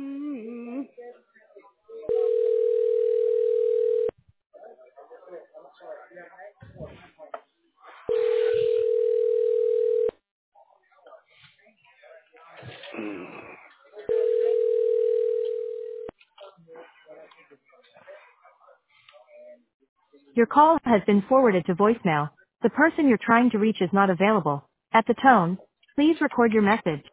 Mm. Your call has been forwarded to voicemail. The person you're trying to reach is not available. At the tone, please record your message.